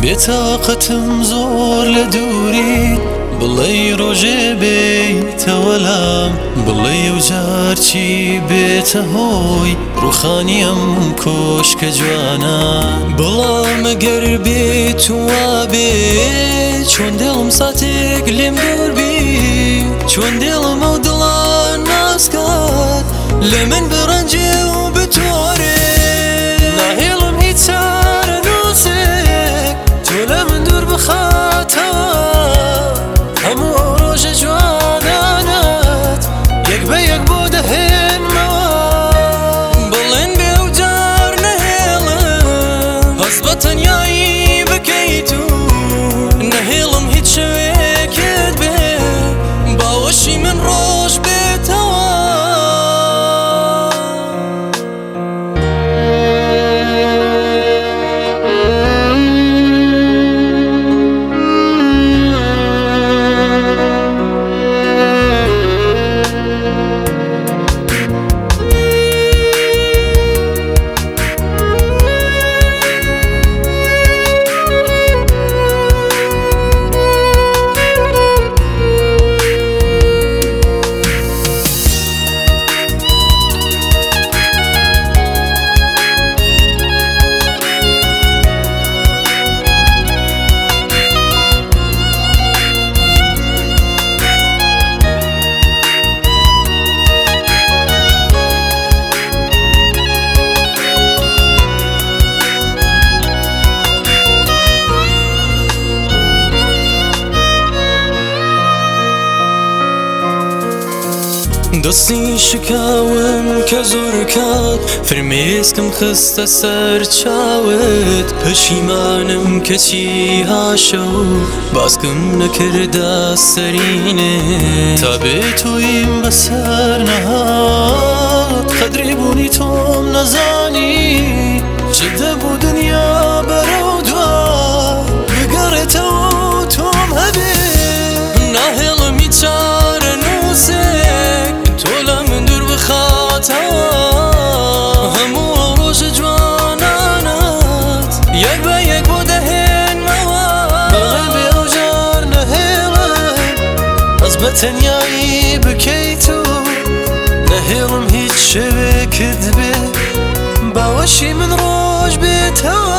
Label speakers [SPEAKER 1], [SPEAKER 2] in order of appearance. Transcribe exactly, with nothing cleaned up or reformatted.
[SPEAKER 1] بێتاقەتم زۆر لە دووری بڵێ ڕۆژێ بێیتەوە لام بڵێ ئەو جار چی بێتە هۆی ڕووخانی ئەم کۆشکە جوانە بەڵام ئەگەر بێت وا بێ چۆن دڵم ساتێک لێم دوور بی چۆن دڵم ئەو دڵە ناسکات لە من بڕەنجێ و بتۆرێ ناهێڵم هیچ چارە نووسێک تۆ لە من دوور بخاتەوە هەموو ئەو ڕۆژە جوانانت یەک بە یەک بۆ دەهێنمەوە بڵێن بێ ئەو جار نەهێڵم هەست بە تەنیایی بکەیت و نەهێڵم هیچ شەوێکت بێ باوەشی من ڕۆژ بێتەوە دەستی شکاوم کە زۆر کات فرمێسکم خستە سەر چاوت پەشیمانم کەچی هاشە و باسکم نەکردە سەرینێ تا بێت تۆیم بەسەر نەهات قەدری بوونی تۆم نەزانی چ دەبوو دنیا بەرەو دوا بگەڕێتەوە تۆم هەبێ ناهێڵم هیچ چارە نووسێک تۆ لە من دوور بخاتەوە هەموو ئەو ڕۆژە جوانانت یەک بە یەک بۆ دەهێنمەوە بەڵێ بێ ئەو جار نەهێڵم هەست بە تەنیایی بکەیت و نەهێڵم هیچ شەوێکت بێ باوەشی من ڕۆژ بێتەوە